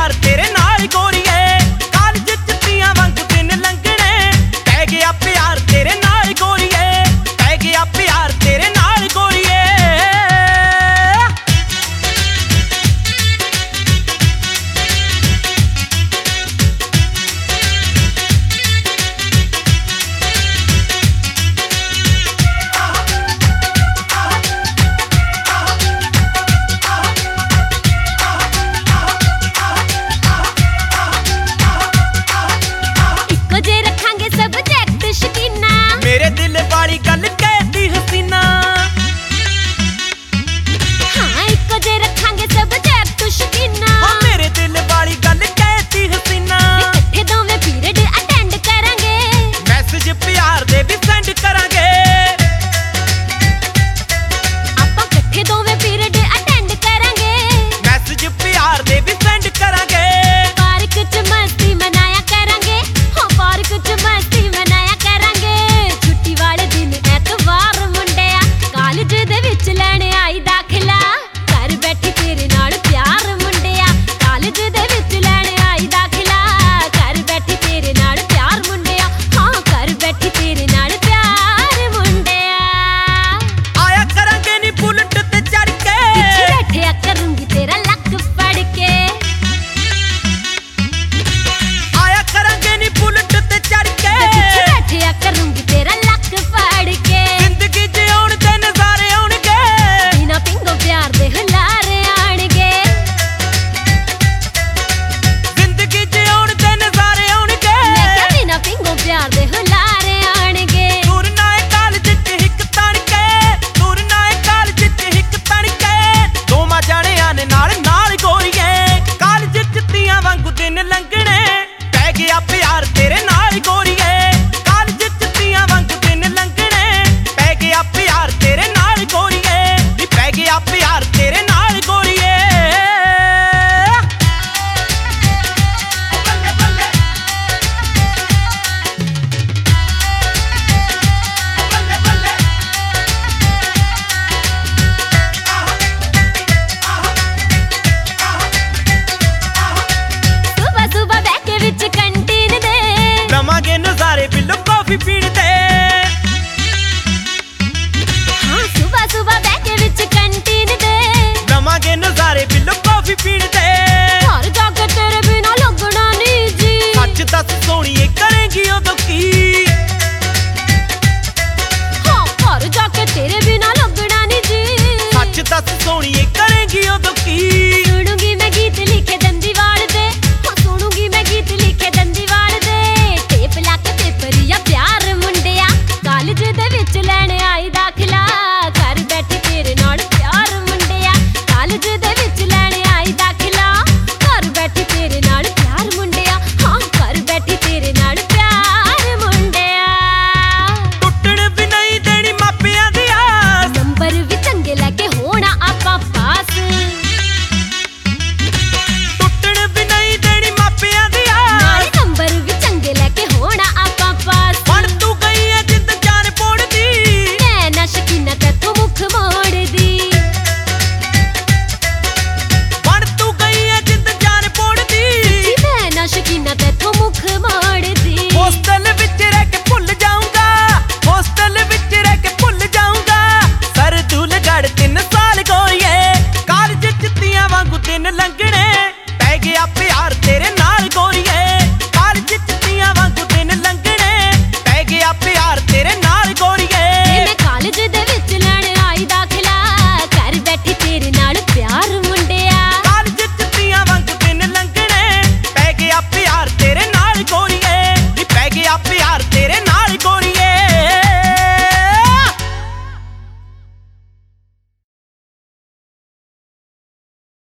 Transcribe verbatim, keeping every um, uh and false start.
ਪਿਆਰ ਤੇਰੇ ਨਾਲ ਗੋਰੀਏ ਕਾਲਜ ਚ ਤੀਆਂ ਵਾਂਗ ਦਿਨ ਲੰਘਣੇ ਪੈ ਗਿਆ ਪਿਆਰ ਤੇਰੇ ਨਾਲ ਗੋਰੀਏ ਪੈ ਗਿਆ ਪਿਆਰ ਤੇਰੇ ਨਾਲ ਗੋਰੀਏ मेरे दिल वाली गल कहती हसीना हाँ इको जे रखांगे सब्जेक्ट शकीना हाँ मेरे दिल वाली गल कहती हसीना इकट्ठे दोवें पीरियड अटेंड करांगे मैसेज प्यार दे भी सेंड करांगे आपां इकट्ठे दोवें पीरियड अटेंड करांगे मैसेज प्यार दे भी सेंड करांगे पार्क च मस्ती मनाया करांगे हाँ पार्क च मस्ती मनाया करांगे छुट्टी वाले दिन ऐतवार मुंडिया कालज दे विच लैण आई दाखला घर बैठी तेरे नाल प्यार मुंडिया कालज दे विच लैण आई दाखला